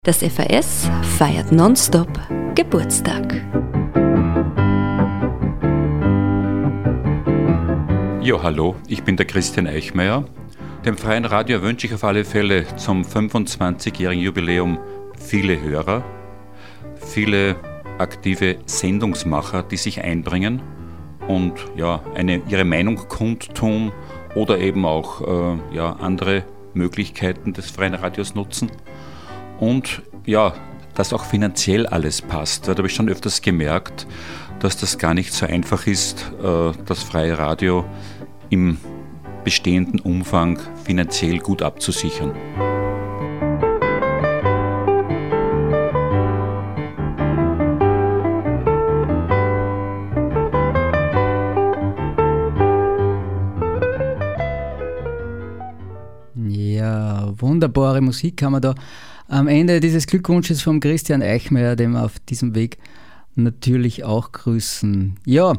Das FAS feiert nonstop Geburtstag. Ja, hallo, ich bin der Christian Eichmeier. Dem Freien Radio wünsche ich auf alle Fälle zum 25-jährigen Jubiläum viele Hörer, viele aktive Sendungsmacher, die sich einbringen und ihre Meinung kundtun oder eben auch andere Möglichkeiten des Freien Radios nutzen. Und dass auch finanziell alles passt. Da habe ich schon öfters gemerkt, dass das gar nicht so einfach ist, das freie Radio im bestehenden Umfang finanziell gut abzusichern. Ja, wunderbare Musik haben wir da am Ende dieses Glückwunsches vom Christian Eichmeier, dem wir auf diesem Weg natürlich auch grüßen. Ja,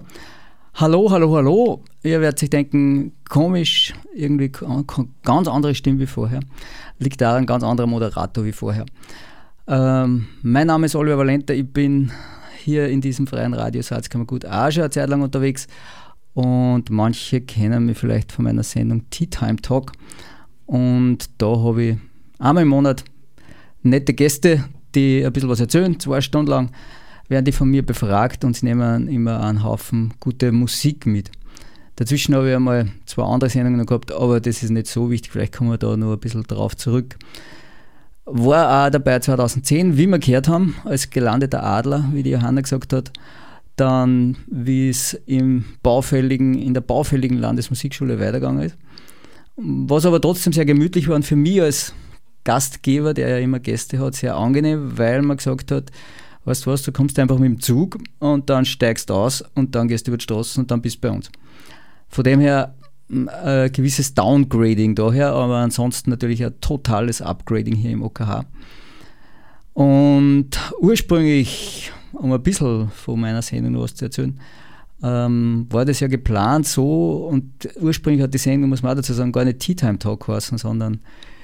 hallo. Ihr werdet sich denken, komisch, irgendwie ganz andere Stimme wie vorher. Liegt daran, ganz anderer Moderator wie vorher. Mein Name ist Oliver Valenta, ich bin hier in diesem freien Radio Salzkammergut auch schon eine Zeit lang unterwegs und manche kennen mich vielleicht von meiner Sendung Tea Time Talk und da habe ich einmal im Monat nette Gäste, die ein bisschen was erzählen, 2 Stunden lang werden die von mir befragt und sie nehmen immer einen Haufen gute Musik mit. Dazwischen habe ich einmal 2 andere Sendungen gehabt, aber das ist nicht so wichtig, vielleicht kommen wir da noch ein bisschen drauf zurück. War auch dabei 2010, wie wir gehört haben, als gelandeter Adler, wie die Johanna gesagt hat, dann wie es in der baufälligen Landesmusikschule weitergegangen ist. Was aber trotzdem sehr gemütlich war und für mich als Gastgeber, der ja immer Gäste hat, sehr angenehm, weil man gesagt hat, weißt du was, du kommst einfach mit dem Zug und dann steigst aus und dann gehst du über die Straße und dann bist du bei uns. Von dem her ein gewisses Downgrading daher, aber ansonsten natürlich ein totales Upgrading hier im OKH. Und ursprünglich, um ein bisschen von meiner Sendung noch was zu erzählen, war das ja geplant so und ursprünglich hat die Sendung, muss man auch dazu sagen, gar nicht Tea Time Talk geheißen, sondern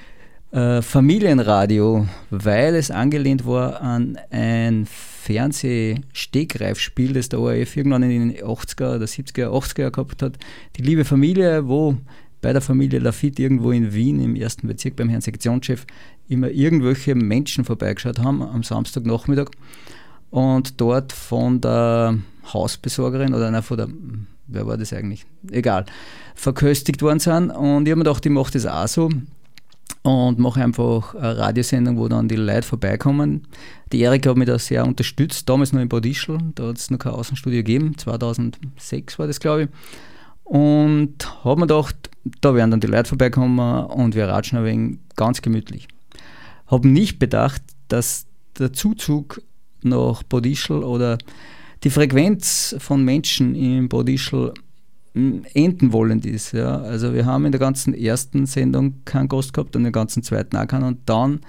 Familienradio, weil es angelehnt war an ein Fernseh-Stegreifspiel, das der ORF irgendwann in den 80er oder 70er, 80er gehabt hat. Die liebe Familie, wo bei der Familie Lafitte irgendwo in Wien im 1. Bezirk beim Herrn Sektionschef immer irgendwelche Menschen vorbeigeschaut haben am Samstagnachmittag und dort von der Hausbesorgerin oder wer war das eigentlich? Egal, verköstigt worden sind und ich habe mir gedacht, ich mache das auch so. Und mache einfach eine Radiosendung, wo dann die Leute vorbeikommen. Die Erika hat mich da sehr unterstützt, damals noch in Bad Ischl, da hat es noch kein Außenstudio gegeben, 2006 war das, glaube ich. Und habe mir gedacht, da werden dann die Leute vorbeikommen und wir ratschen ein wenig ganz gemütlich. Habe nicht bedacht, dass der Zuzug nach Bad Ischl oder die Frequenz von Menschen in Bad Ischl enden wollend ist. Ja. Also wir haben in der ganzen ersten Sendung keinen Gast gehabt und in der ganzen zweiten auch keinen. Und dann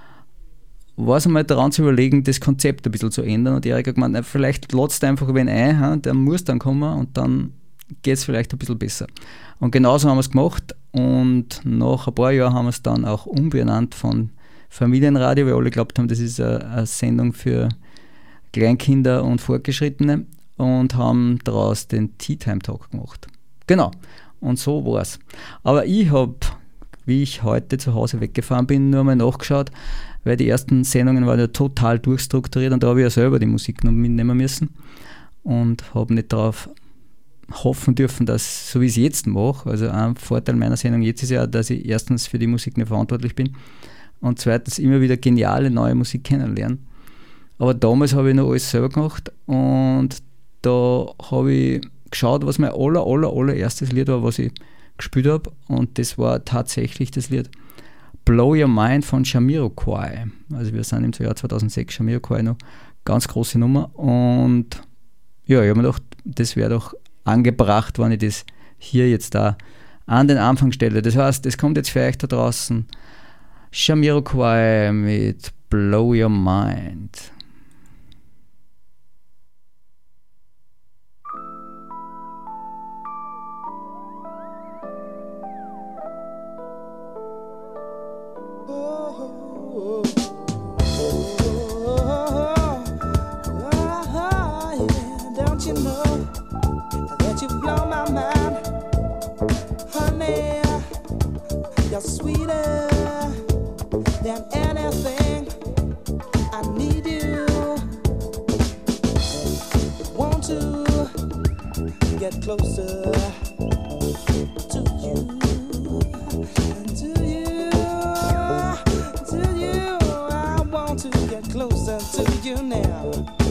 war es einmal daran zu überlegen, das Konzept ein bisschen zu ändern. Und Erika hat gemeint, vielleicht lädst du einfach wen ein, der muss dann kommen und dann geht es vielleicht ein bisschen besser. Und genauso haben wir es gemacht und nach ein paar Jahren haben wir es dann auch umbenannt von Familienradio, weil alle geglaubt haben, das ist eine Sendung für Kleinkinder und Fortgeschrittene. Und haben daraus den Tea Time Talk gemacht. Genau, und so war es. Aber ich habe, wie ich heute zu Hause weggefahren bin, nur mal nachgeschaut, weil die ersten Sendungen waren ja total durchstrukturiert und da habe ich ja selber die Musik noch mitnehmen müssen und habe nicht darauf hoffen dürfen, dass, so wie ich es jetzt mache, also ein Vorteil meiner Sendung jetzt ist ja, dass ich erstens für die Musik nicht verantwortlich bin und zweitens immer wieder geniale neue Musik kennenlernen. Aber damals habe ich noch alles selber gemacht und da habe ich geschaut, was mein allererstes Lied war, was ich gespielt habe. Und das war tatsächlich das Lied Blow Your Mind von Jamiroquai. Also wir sind im Jahr 2006, Jamiroquai noch ganz große Nummer. Und ja, ich habe mir gedacht, das wäre doch angebracht, wenn ich das hier jetzt da an den Anfang stelle. Das heißt, es kommt jetzt für euch da draußen Jamiroquai mit Blow Your Mind. get closer to you. Closer to you now.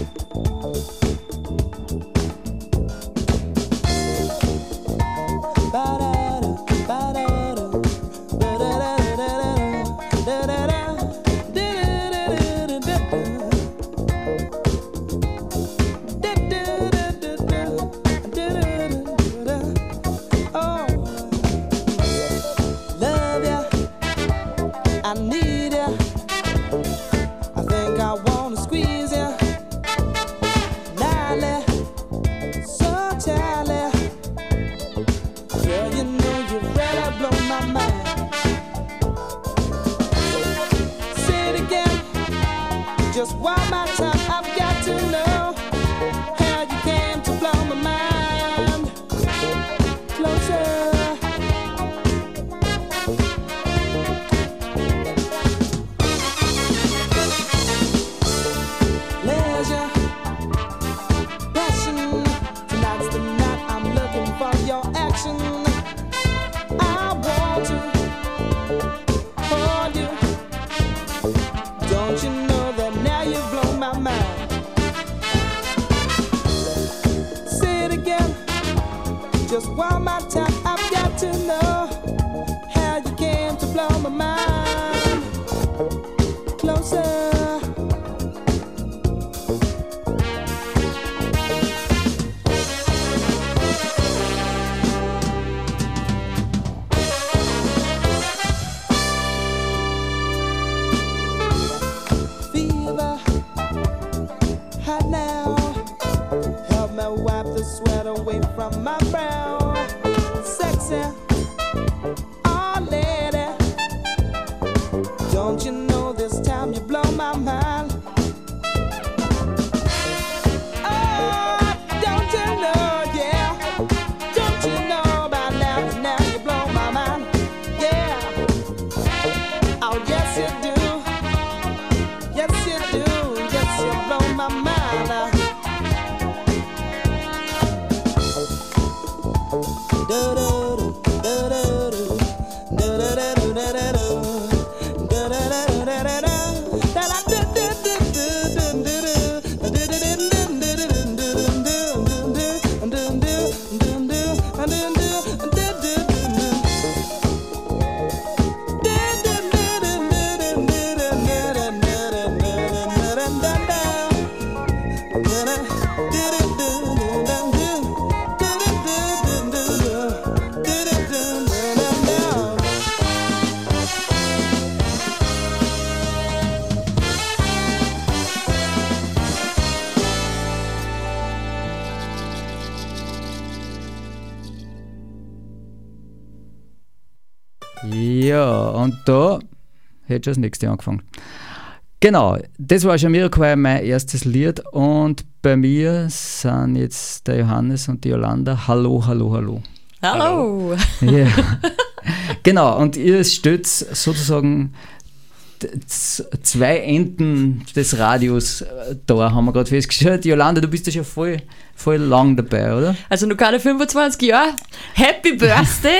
Oh, love ya, I need ya. I wanna squeeze you, gnarly, so tightly. Girl, you know you really blow my mind. Say it again, just one more time. I've got to know how you came to blow my mind. Closer. I want to hold you. Don't you know that now you blow my mind? Say it again, just one more time. I've got to know how you came to blow my mind. Closer. Sweat away from my brow. Sexy, oh lady, don't you know this time you blow my mind? Oh, don't you know, yeah, don't you know by now you blow my mind, yeah. Oh yes you do, yes you do, yes you blow my mind. Ja, und da hätte schon das nächste angefangen. Genau, das war Jamiroquai, mein erstes Lied. Und bei mir sind jetzt der Johannes und die Jolanda. Hallo, hallo, hallo. Hallo. Ja. Genau, und ihr stellt sozusagen zwei Enden des Radios da, haben wir gerade festgestellt. Jolanda, du bist ja schon voll lang dabei, oder? Also noch keine 25 Jahre. Happy Birthday!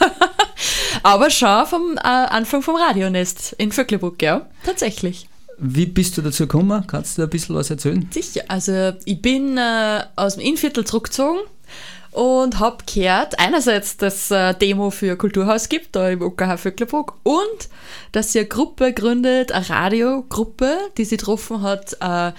Aber schon vom Anfang vom Radionest in Vöcklerbruck, ja, tatsächlich. Wie bist du dazu gekommen? Kannst du ein bisschen was erzählen? Sicher, also ich bin aus dem Innviertel zurückgezogen und habe gehört, einerseits, dass es Demo für Kulturhaus gibt, da im OKH Vöcklerbruck, und dass sie eine Gruppe gründet, eine Radiogruppe, die sie getroffen hat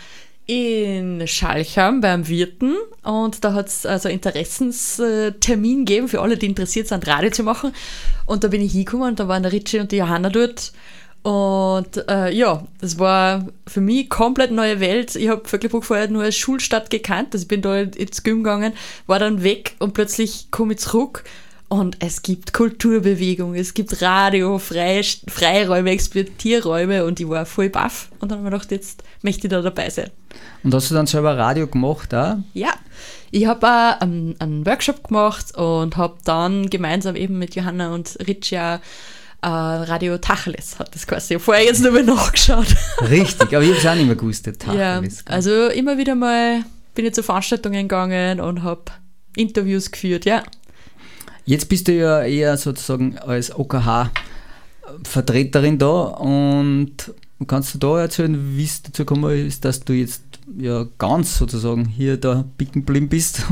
in Schalcham beim Wirten, und da hat es also Interessenstermin gegeben für alle, die interessiert sind, Radio zu machen, und da bin ich hingekommen und da waren der Ritchie und die Johanna dort. Und ja, das war für mich komplett neue Welt. Ich habe Vöcklerbruck vorher nur als Schulstadt gekannt, also ich bin da ins Gym gegangen, war dann weg und plötzlich komme ich zurück und es gibt Kulturbewegung, es gibt Radio, Freiräume, Experimentierräume, und ich war voll baff und dann habe ich mir gedacht, jetzt möchte ich da dabei sein. Und hast du dann selber Radio gemacht auch? Ja, ich habe auch einen Workshop gemacht und habe dann gemeinsam eben mit Johanna und Ritchie auch Radio Tacheles hat das quasi. Ich habe vorher jetzt nur mal nachgeschaut. Richtig, aber ich habe es auch nicht mehr gewusst, der Ja, Tacheles. also immer wieder mal bin ich zu Veranstaltungen gegangen und habe Interviews geführt, ja. Jetzt bist du ja eher sozusagen als OKH-Vertreterin da und kannst du da erzählen, wie es dazu gekommen ist, dass du jetzt ja ganz sozusagen hier da bicken geblieben bist?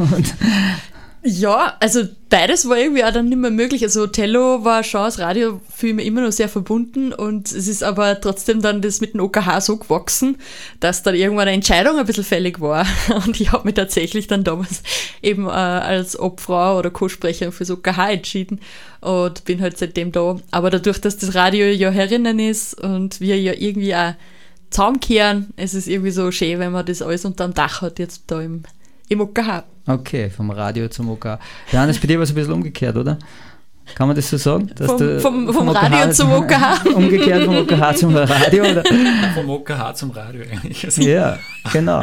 Ja, also beides war irgendwie auch dann nicht mehr möglich. Also Tello war schon als Radiofilm immer noch sehr verbunden und es ist aber trotzdem dann das mit dem OKH so gewachsen, dass dann irgendwann eine Entscheidung ein bisschen fällig war. Und ich habe mich tatsächlich dann damals eben als Obfrau oder Co-Sprecherin fürs OKH entschieden und bin halt seitdem da. Aber dadurch, dass das Radio ja herinnen ist und wir ja irgendwie auch zusammenkehren, es ist irgendwie so schön, wenn man das alles unterm Dach hat, jetzt da im OKH. Okay, vom Radio zum OKH. Johannes, bei dir war es ein bisschen umgekehrt, oder? Kann man das so sagen? Dass vom Radio zum OKH? Umgekehrt vom OKH zum Radio, oder? Vom OKH zum Radio eigentlich. Also Ja, genau.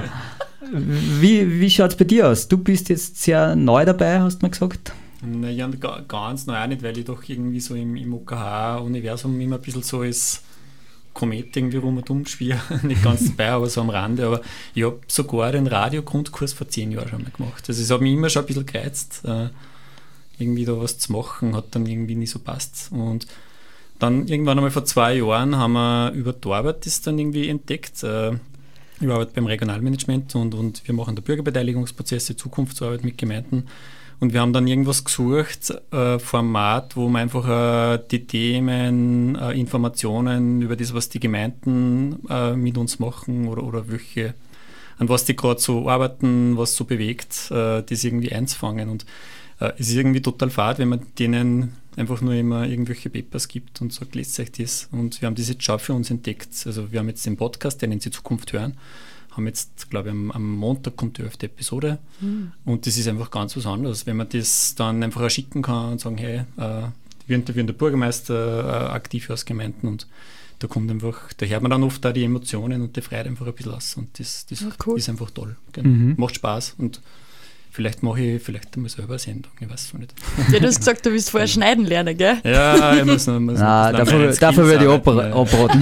Wie schaut es bei dir aus? Du bist jetzt sehr neu dabei, hast du mir gesagt? Naja, ganz neu auch nicht, weil ich doch irgendwie so im OKH-Universum immer ein bisschen so als Komet irgendwie rum und um schwirre, nicht ganz dabei, aber so am Rande. Aber ich habe sogar den Radiogrundkurs vor 10 Jahren schon mal gemacht. Also es hat mich immer schon ein bisschen gereizt, irgendwie da was zu machen, hat dann irgendwie nicht so passt. Und dann irgendwann einmal vor 2 Jahren haben wir über die Arbeit das dann irgendwie entdeckt. Ich arbeite beim Regionalmanagement und wir machen da Bürgerbeteiligungsprozesse, Zukunftsarbeit mit Gemeinden. Und wir haben dann irgendwas gesucht, Format, wo man einfach die Themen, Informationen über das, was die Gemeinden mit uns machen oder welche, an was die gerade so arbeiten, was so bewegt, das irgendwie einzufangen. Und es ist irgendwie total fad, wenn man denen einfach nur immer irgendwelche Papers gibt und sagt, lest euch das. Und wir haben das jetzt schon für uns entdeckt. Also wir haben jetzt den Podcast, den Sie Zukunft hören, haben jetzt, glaube ich, am Montag kommt die 11. Episode und das ist einfach ganz was anderes, wenn man das dann einfach auch schicken kann und sagen, hey, wir der Bürgermeister aktiv aus Gemeinden und da kommt einfach, da hört man dann oft auch die Emotionen und die Freude einfach ein bisschen aus und das cool. Ist einfach toll. Genau. Macht Spaß und vielleicht mache ich einmal selber eine Sendung, ich weiß es noch nicht. Ja, du hast gesagt, du willst vorher schneiden lernen, gell? Ja, ich muss noch dafür würde ich abraten.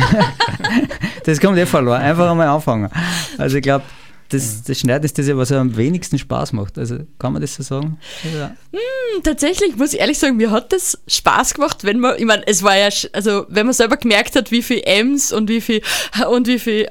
Das kommt verloren. Einfach einmal anfangen. Also ich glaube, das Schneiden ist das ja, was am wenigsten Spaß macht. Also kann man das so sagen? Ja. Tatsächlich muss ich ehrlich sagen, mir hat das Spaß gemacht, wenn man, ich meine, es war ja, also wenn man selber gemerkt hat, wie viel M's und wie viel und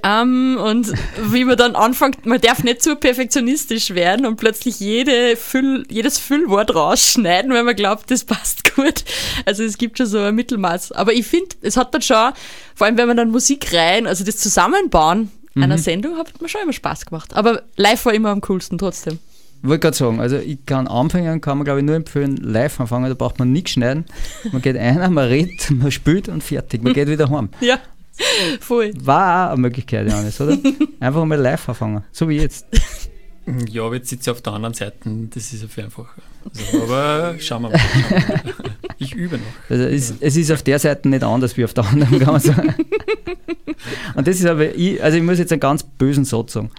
und wie man dann anfängt, man darf nicht zu perfektionistisch werden und plötzlich jedes Füllwort rausschneiden, weil man glaubt, das passt gut. Also es gibt schon so ein Mittelmaß. Aber ich finde, es hat dann schon, vor allem wenn man dann Musik rein, also das Zusammenbauen einer Sendung, hat mir schon immer Spaß gemacht. Aber live war immer am coolsten trotzdem. Ich wollte gerade sagen, also ich kann anfangen, kann man glaube ich nur empfehlen, live anfangen, da braucht man nichts schneiden. Man geht ein, man redet, man spielt und fertig. Man geht wieder heim. Ja, voll. War auch eine Möglichkeit, Johannes, oder? Einfach mal live anfangen, so wie jetzt. Ja, aber jetzt sitze ich auf der anderen Seite, das ist ja viel einfacher. Also, aber schauen wir mal. Ich übe noch. Also es ist auf der Seite nicht anders wie auf der anderen, kann man sagen. Und das ist aber, ich muss jetzt einen ganz bösen Satz sagen,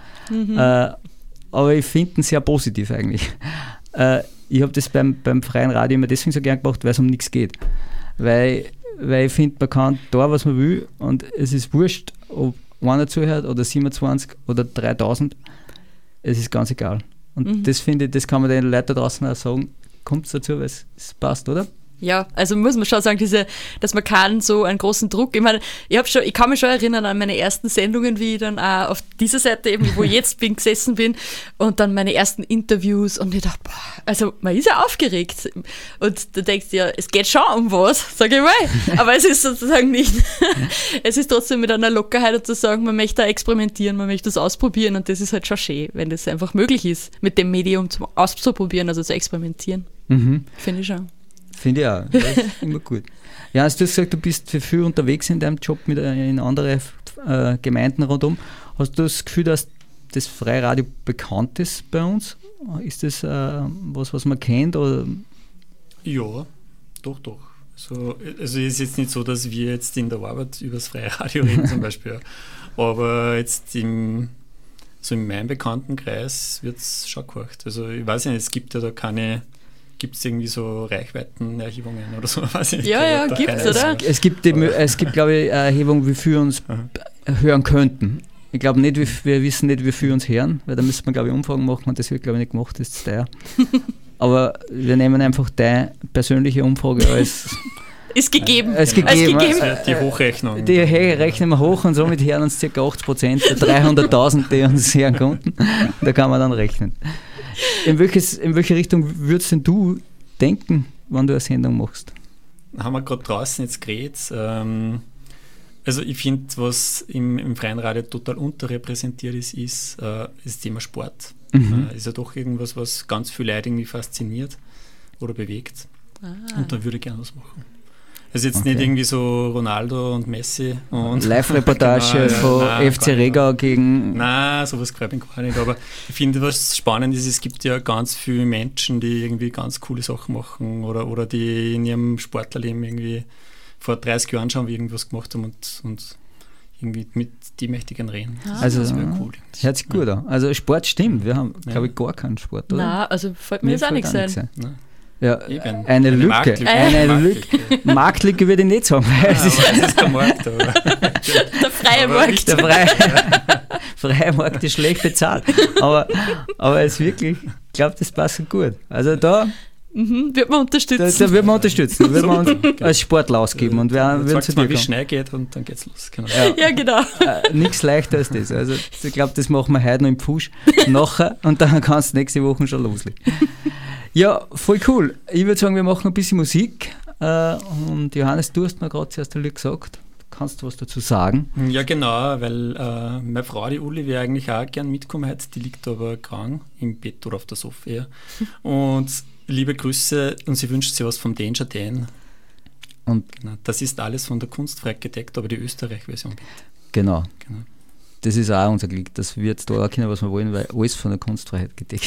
aber ich finde ihn sehr positiv eigentlich. Ich habe das beim freien Radio immer deswegen so gern gemacht, weil es um nichts geht. Weil ich finde, man kann da, was man will und es ist wurscht, ob einer zuhört oder 27 oder 3000, es ist ganz egal. Und das finde ich, das kann man den Leuten da draußen auch sagen, kommt es dazu, weil es passt, oder? Ja, also muss man schon sagen, dass man keinen so einen großen Druck, ich meine, ich kann mich schon erinnern an meine ersten Sendungen, wie ich dann auch auf dieser Seite eben, wo ich jetzt bin, gesessen bin und dann meine ersten Interviews und ich dachte, boah, also man ist ja aufgeregt und du denkst ja, es geht schon um was, sage ich mal, aber es ist sozusagen nicht, es ist trotzdem mit einer Lockerheit zu sagen, man möchte da experimentieren, man möchte das ausprobieren und das ist halt schon schön, wenn das einfach möglich ist, mit dem Medium auszuprobieren, also zu experimentieren, finde ich schon. Finde ich auch, das ist immer gut. Ja, hast du gesagt, du bist für viel unterwegs in deinem Job in andere Gemeinden rundum. Hast du das Gefühl, dass das Freiradio bekannt ist bei uns? Ist das was man kennt? Oder? Ja, doch. Also es ist jetzt nicht so, dass wir jetzt in der Arbeit über das Freiradio reden zum Beispiel. Aber jetzt in meinem Bekanntenkreis wird es schon gehört. Also ich weiß nicht, es gibt ja da keine... Gibt es irgendwie so Reichweitenerhebungen oder so? Weiß ich nicht. Ja, gibt es, oder? Es gibt, glaube ich, eine Erhebung, wie viel uns hören könnten. Ich glaube nicht, wir wissen nicht, wie viel uns hören, weil da müsste man, glaube ich, Umfragen machen und das wird, glaube ich, nicht gemacht, das ist teuer. aber wir nehmen einfach deine persönliche Umfrage als Ist gegeben. Als gegeben. Die Hochrechnung. Die rechnen wir hoch und somit hören uns ca. 80% der 300.000, die uns hören konnten. Da kann man dann rechnen. In welche Richtung würdest denn du denken, wenn du eine Sendung machst? Haben wir gerade draußen jetzt geredet. Also ich finde, was im freien Radio total unterrepräsentiert ist das Thema Sport. Ist ja doch irgendwas, was ganz viele Leute irgendwie fasziniert oder bewegt. Und da würde ich gerne was machen. Also jetzt nicht irgendwie so Ronaldo und Messi und Live-Reportage von FC Regau gegen... Nein, sowas gefällt mir gar nicht. Aber ich finde, was spannend ist, es gibt ja ganz viele Menschen, die irgendwie ganz coole Sachen machen oder die in ihrem Sportlerleben irgendwie vor 30 Jahren schon irgendwas gemacht haben und irgendwie mit die möchte ich gerne reden. Also das wäre cool. Hört sich gut an. Also Sport stimmt, wir haben, glaube ich, gar keinen Sport, oder? Nein, also fällt mir jetzt auch nichts ein. Ja, Eben. eine Lücke. Marktlücke würde ich nicht sagen. Das ist der Markt. Aber. Der freie Markt. Der freie Markt ist schlecht bezahlt. Aber es wirklich, ich glaube, das passt gut. Also da wird man unterstützen. Da wird man unterstützen. Da wird man uns als Sportler ausgeben. Und wir sagst mal, wie schnell geht und dann geht's los. Genau. Ja, genau. Nichts leichter als das. Also ich glaube, das machen wir heute noch im Pfusch nachher und dann kannst du nächste Woche schon loslegen. Ja, voll cool. Ich würde sagen, wir machen ein bisschen Musik. Und Johannes, du hast mir gerade zuerst gesagt. Kannst du was dazu sagen? Ja, genau, weil meine Frau, die Uli, wäre eigentlich auch gern mitkommen heute. Die liegt aber krank im Bett oder auf der Sofa eher. Und liebe Grüße und sie wünscht sich was vom Danger Dan. Und genau, das ist alles von der Kunstfreiheit gedeckt, aber die Österreich-Version bitte. Genau. Das ist auch unser Glück, dass wir jetzt da auch können, was wir wollen, weil alles von der Kunstfreiheit gedeckt.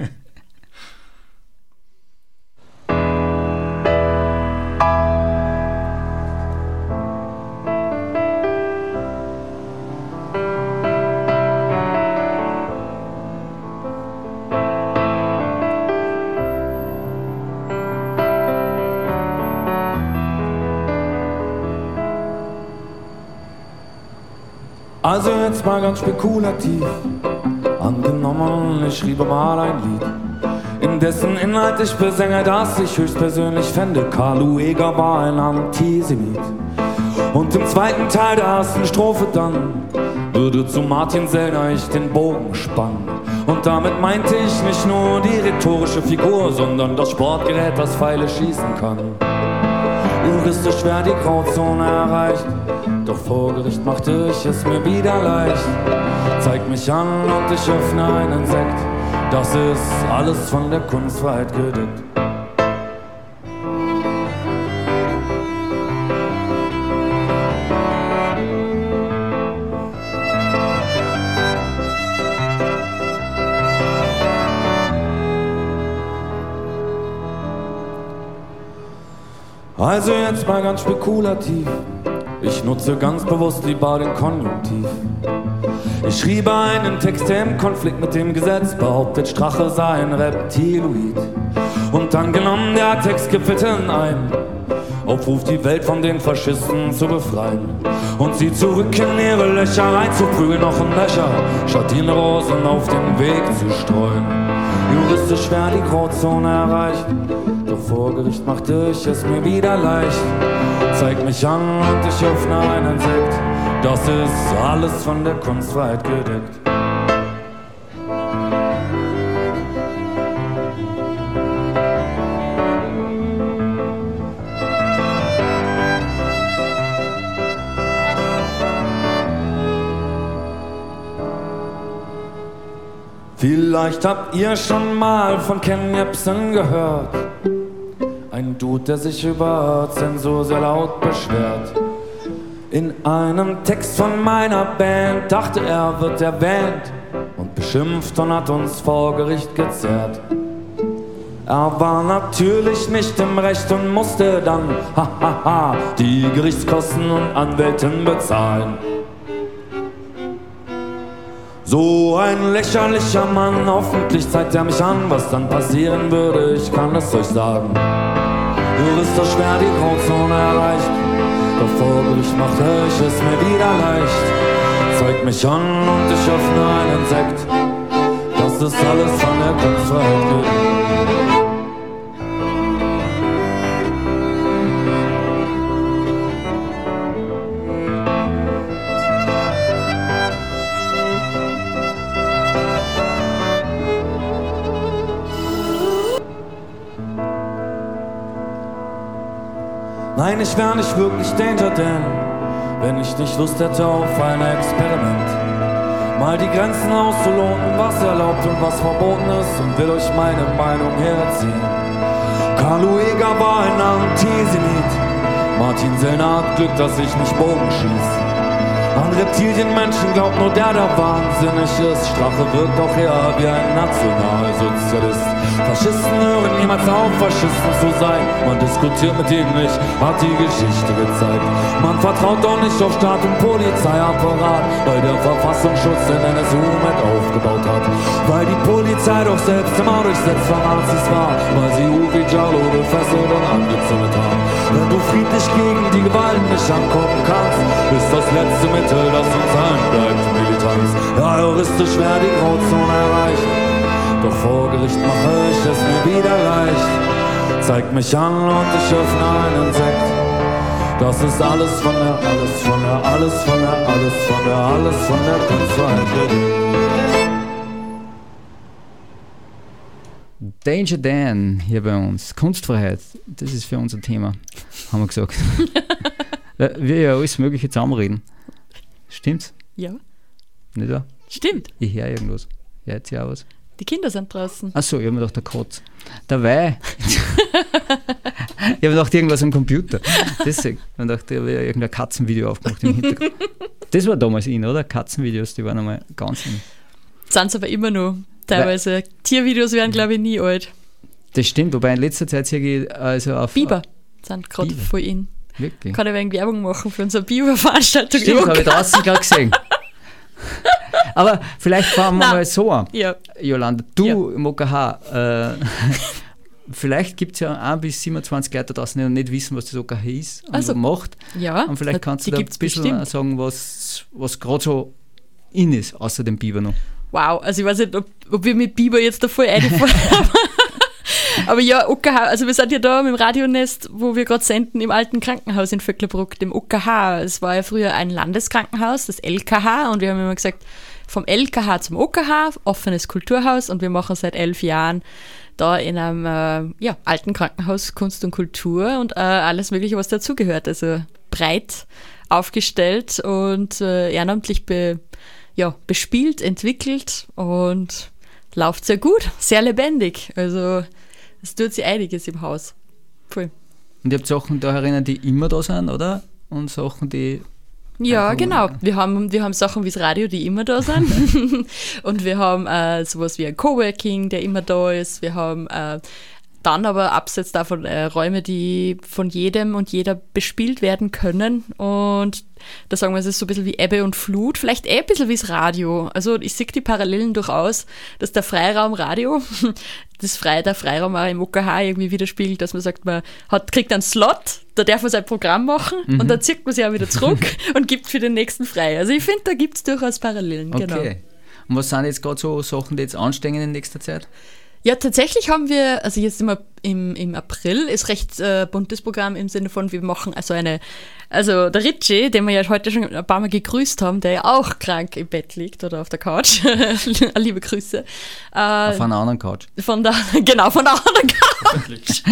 Also jetzt mal ganz spekulativ. Angenommen, ich schriebe mal ein Lied, in dessen Inhalt ich besänge, dass ich höchstpersönlich fände, Karl Lueger war ein Antisemit. Und im zweiten Teil der ersten Strophe dann würde zu Martin Sellner ich den Bogen spannen. Und damit meinte ich nicht nur die rhetorische Figur, sondern das Sportgerät, das Pfeile schießen kann. Juristisch wäre die Grauzone erreicht, doch vor Gericht machte ich es mir wieder leicht. Zeig mich an und ich öffne einen Sekt, das ist alles von der Kunstfreiheit gedeckt. Also jetzt mal ganz spekulativ, ich nutze ganz bewusst lieber den Konjunktiv. Ich schriebe einen Text, der im Konflikt mit dem Gesetz behauptet, Strache sei ein Reptiloid. Und angenommen, der Text gipfelte in einem Aufruf, die Welt von den Faschisten zu befreien und sie zurück in ihre Löcher reinzuprügeln, noch ein Löcher, statt ihnen Rosen auf den Weg zu streuen. Juristisch wäre die Grauzone erreicht, doch vor Gericht machte ich es mir wieder leicht. Zeig mich an und ich öffne einen Sekt, das ist alles von der Kunstfreiheit gedeckt. Vielleicht habt ihr schon mal von Ken Jebsen gehört. Ein Dude, der sich über Zensur sehr laut beschwert. In einem Text von meiner Band dachte er, wird erwähnt und beschimpft und hat uns vor Gericht gezerrt. Er war natürlich nicht im Recht und musste dann, die Gerichtskosten und Anwältin bezahlen. So ein lächerlicher Mann, hoffentlich zeigt er mich an, was dann passieren würde, ich kann es euch sagen. Juristisch wäre die Grauzone erreicht, doch vor Gericht machte ich es mir wieder leicht. Zeig mich an und ich öffne einen Sekt, das ist alles von der Kunstfreiheit gedeckt. Nein, ich wär nicht wirklich Danger Dan, wenn ich nicht Lust hätte auf ein Experiment. Mal die Grenzen auszuloten, was erlaubt und was verboten ist, und will euch meine Meinung herziehen. Carl Ueger war ein Antisemit, Martin Sellner hat Glück, dass ich nicht Bogen schieß. An Reptilienmenschen glaubt nur der wahnsinnig ist. Strache wirkt auch eher wie ein Nationalsozialist. Faschisten hören niemals auf, Faschisten zu sein. Man diskutiert mit ihnen nicht, hat die Geschichte gezeigt. Man vertraut doch nicht auf Staat und Polizeiapparat, weil der Verfassungsschutz den NSU mit aufgebaut hat. Weil die Polizei doch selbst immer durchsetzt von Nazis war, weil sie Uwe Jallo gefesselt und angezündet haben. Wenn du friedlich gegen die Gewalt nicht ankommen kannst, ist das letzte Mittel, das uns allen bleibt, Militanz. Ja, juristisch wär die Grauzone erreicht, doch vor Gericht mache ich es mir wieder leicht. Zeig mich an und ich öffne einen Sekt. Das ist alles von der Kunstfreiheit. Danger Dan hier bei uns. Kunstfreiheit, das ist für uns ein Thema, haben wir gesagt. Wir ja alles Mögliche zusammenreden. Stimmt's? Ja, Nicht wahr? stimmt. Ich höre irgendwas. Hört ihr auch was? Die Kinder sind draußen. Achso, ich habe mir gedacht, der Kotz. Dabei. Ich habe mir gedacht, irgendwas am Computer. Deswegen. Ich habe gedacht, ich habe irgendein Katzenvideo aufgemacht im Hintergrund. Das war damals in, oder? Katzenvideos, die waren einmal ganz in. Sind es aber immer noch. Teilweise. Tiervideos werden, glaube ich, nie alt. Das stimmt, wobei in letzter Zeit sehe ich also auf. Biber sind gerade Biber. voll in. Wirklich? Kann ich wegen Werbung machen für unsere Biber-Veranstaltung. Stimmt, habe ich draußen gerade gesehen. Aber vielleicht fangen wir mal so an. Ja. Jolanda, du Ja. im OKH, vielleicht gibt es ja 1 bis 27 Leute da draußen, die noch nicht wissen, was das OKH ist und Also, macht. Ja, Und vielleicht kannst du die da ein gibt's bisschen bestimmt. sagen, was gerade so in ist, außer dem Biber noch. Wow, also ich weiß nicht, ob wir mit Biber jetzt da voll reinfahren. Aber ja, OKH, also wir sind ja da mit dem Radionest, wo wir gerade senden, im alten Krankenhaus in Vöcklerbruck, dem OKH. Es war ja früher ein Landeskrankenhaus, das LKH, und wir haben immer gesagt, vom LKH zum OKH, offenes Kulturhaus, und wir machen seit 11 Jahren da in einem alten Krankenhaus Kunst und Kultur und alles Mögliche, was dazugehört. Also breit aufgestellt und ehrenamtlich bespielt, entwickelt und läuft sehr gut, sehr lebendig. Also es tut sich einiges im Haus. Voll. Und ihr habt Sachen da herinnen, die immer da sind, oder? Und Sachen, die... Ja, einfach genau. mal- Wir haben Sachen wie das Radio, die immer da sind. Und wir haben sowas wie ein Coworking, der immer da ist. Wir haben dann aber abseits davon Räume, die von jedem und jeder bespielt werden können. Und da sagen wir, es ist so ein bisschen wie Ebbe und Flut, vielleicht ein bisschen wie das Radio. Also ich sehe die Parallelen durchaus, dass der Freiraum Radio, der Freiraum auch im OKH irgendwie widerspiegelt, dass man sagt, man kriegt einen Slot, da darf man sein Programm machen und dann zieht man sich auch wieder zurück und gibt für den nächsten frei. Also ich finde, da gibt es durchaus Parallelen. Genau. Okay. Und was sind jetzt gerade so Sachen, die jetzt anstehen in nächster Zeit? Ja, tatsächlich haben wir, also jetzt immer im April, ist recht buntes Programm im Sinne von, wir machen also der Ritchie, den wir ja heute schon ein paar Mal gegrüßt haben, der ja auch krank im Bett liegt oder auf der Couch, liebe Grüße. Auf einer anderen Couch. Von der anderen Couch.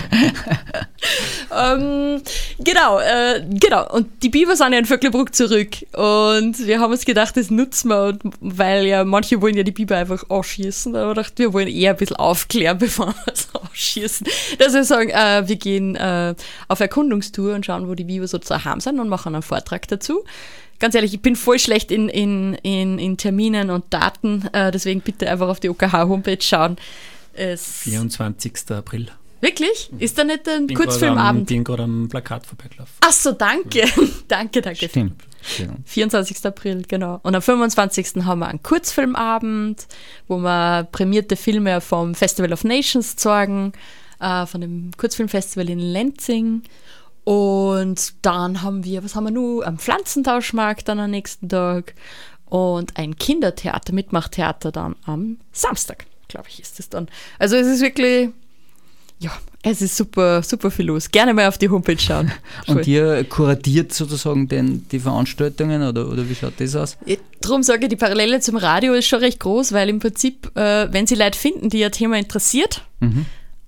Genau. Und die Biber sind ja in Vöcklerbruck zurück. Und wir haben uns gedacht, das nutzen wir, und weil ja manche wollen ja die Biber einfach anschießen. Da haben wir gedacht, wir wollen eher ein bisschen aufklären, bevor wir es anschießen. Dass wir sagen, wir gehen auf Erkundungstour und schauen, wo die Biber so zu haben sind und machen einen Vortrag dazu. Ganz ehrlich, ich bin voll schlecht in Terminen und Daten, deswegen bitte einfach auf die OKH-Homepage schauen. 24. April. Wirklich? Ist da nicht ein Ich Kurzfilmabend? bin gerade am Plakat vorbeigelaufen. Ach so, danke. danke. Stimmt. Genau. 24. April, genau. Und am 25. haben wir einen Kurzfilmabend, wo wir prämierte Filme vom Festival of Nations zeigen, von dem Kurzfilmfestival in Lenzing. Und dann haben wir, was haben wir noch? Am Pflanzentauschmarkt dann am nächsten Tag und ein Kindertheater, Mitmachtheater dann am Samstag, glaube ich, ist es dann. Also es ist wirklich, ja, es ist super, super viel los. Gerne mal auf die Homepage schauen. Und ihr kuratiert sozusagen die Veranstaltungen oder wie schaut das aus? Darum sage ich, die Parallele zum Radio ist schon recht groß, weil im Prinzip, wenn Sie Leute finden, die Ihr Thema interessiert,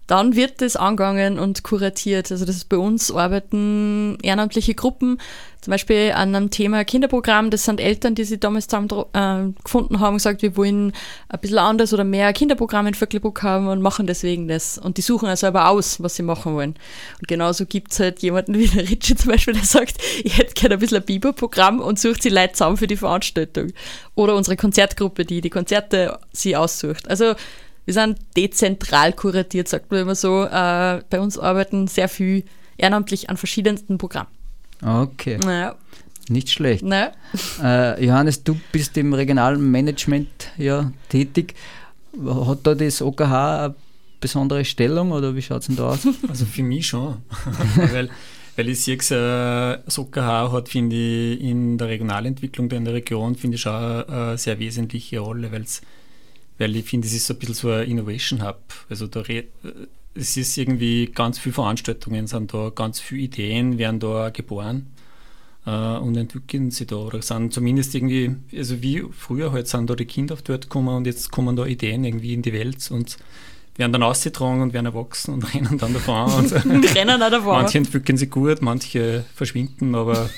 dann wird das angegangen und kuratiert. Also das ist bei uns arbeiten ehrenamtliche Gruppen, zum Beispiel an einem Thema Kinderprogramm. Das sind Eltern, die sich damals zusammen gefunden haben und gesagt, wir wollen ein bisschen anders oder mehr Kinderprogramme in Vöcklabruck haben und machen deswegen das. Und die suchen also aber aus, was sie machen wollen. Und genauso gibt es halt jemanden wie der Ritchie zum Beispiel, der sagt, ich hätte gerne ein bisschen ein Biberprogramm und sucht sie Leute zusammen für die Veranstaltung. Oder unsere Konzertgruppe, die die Konzerte sie aussucht. Also wir sind dezentral kuratiert, sagt man immer so. Bei uns arbeiten sehr viel ehrenamtlich an verschiedensten Programmen. Okay. Naja. Nicht schlecht. Naja. Johannes, du bist im regionalen Management ja tätig. Hat da das OKH eine besondere Stellung oder wie schaut es denn da aus? Also für mich schon. weil ich sehe, das OKH hat, finde ich, in der Regionalentwicklung in der Region, finde ich, schon eine sehr wesentliche Rolle, weil ich finde, es ist so ein bisschen so ein Innovation Hub. Also es ist irgendwie ganz viele Veranstaltungen sind da, ganz viele Ideen werden da geboren und entwickeln sich da oder sind zumindest irgendwie, also wie früher halt sind da die Kinder auf die Welt gekommen und jetzt kommen da Ideen irgendwie in die Welt und werden dann ausgetragen und werden erwachsen und rennen dann davon. Und rennen auch davon. Manche entwickeln sich gut, manche verschwinden, aber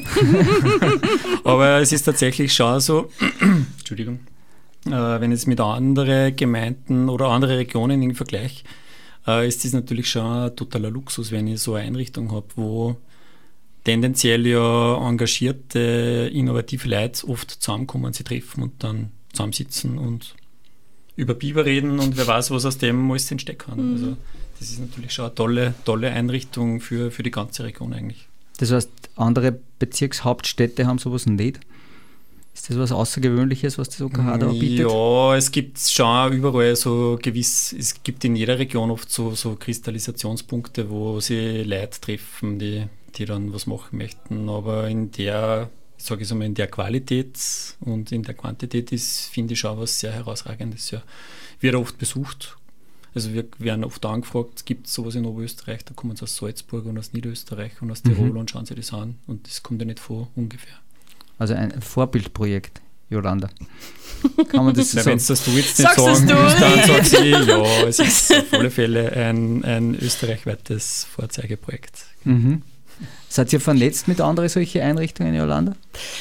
es ist tatsächlich schon so, Entschuldigung, wenn ich es mit anderen Gemeinden oder anderen Regionen irgendwie vergleiche, ist das natürlich schon ein totaler Luxus, wenn ich so eine Einrichtung habe, wo tendenziell ja engagierte, innovative Leute oft zusammenkommen, sie treffen und dann zusammensitzen und über Biber reden und wer weiß, was aus dem alles entstehen kann. Also das ist natürlich schon eine tolle Einrichtung für die ganze Region eigentlich. Das heißt, andere Bezirkshauptstädte haben sowas nicht? Ist das was Außergewöhnliches, was das OKH da bietet? Ja, es gibt schon überall so es gibt in jeder Region oft so Kristallisationspunkte, wo sie Leute treffen, die dann was machen möchten, aber in der Qualität und in der Quantität finde ich schon was sehr Herausragendes. Ja. Wird oft besucht. Also wir werden oft angefragt, gibt es sowas in Oberösterreich, da kommen sie aus Salzburg und aus Niederösterreich und aus Tirol und schauen sich das an und das kommt ja nicht vor, ungefähr. Also ein Vorbildprojekt, Jolanda. Kann man das so sagen? Wenn du das jetzt nicht sagen willst, dann sagst du, ja, es ist auf alle Fälle ein österreichweites Vorzeigeprojekt. Mhm. Seid ihr vernetzt mit anderen solchen Einrichtungen in Jolanda?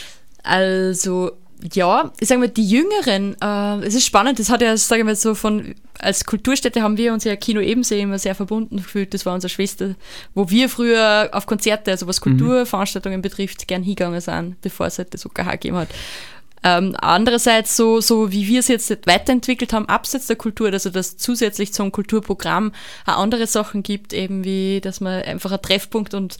Also, ja, ich sage mal, die Jüngeren, es ist spannend, das hat ja, sage ich mal, so als Kulturstätte haben wir uns ja Kino Ebensee immer sehr verbunden gefühlt, das war unsere Schwester, wo wir früher auf Konzerte, also was Kulturveranstaltungen betrifft, gern hingegangen sind, bevor es halt das OKH gegeben hat. Andererseits, so wie wir es jetzt weiterentwickelt haben, abseits der Kultur, also dass zusätzlich zum Kulturprogramm auch andere Sachen gibt, eben wie, dass man einfach ein Treffpunkt und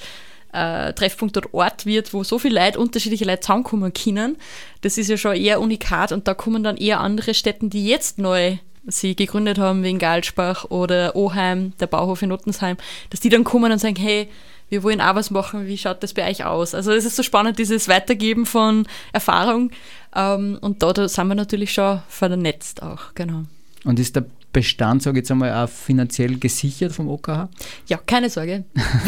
Ort wird, wo so viele Leute, unterschiedliche Leute zusammenkommen können. Das ist ja schon eher unikat und da kommen dann eher andere Städten, die jetzt neu sie gegründet haben, wie in Galsbach oder Oheim, der Bauhof in Ottensheim, dass die dann kommen und sagen, hey, wir wollen auch was machen, wie schaut das bei euch aus? Also es ist so spannend, dieses Weitergeben von Erfahrung und da sind wir natürlich schon vernetzt auch, genau. Und ist der Bestand, sage ich jetzt einmal, auch finanziell gesichert vom OKH? Ja, keine Sorge.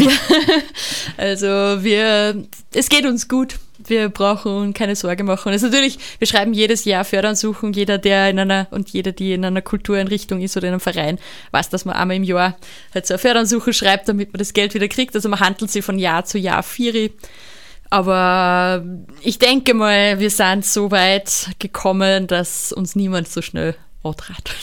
Es geht uns gut. Wir brauchen keine Sorge machen. Also natürlich, wir schreiben jedes Jahr Förderansuchen. Jeder, die in einer Kultureinrichtung ist oder in einem Verein, weiß, dass man einmal im Jahr halt so eine Förderansuche schreibt, damit man das Geld wieder kriegt. Also man handelt sie von Jahr zu Jahr 4. Aber ich denke mal, wir sind so weit gekommen, dass uns niemand so schnell antrat.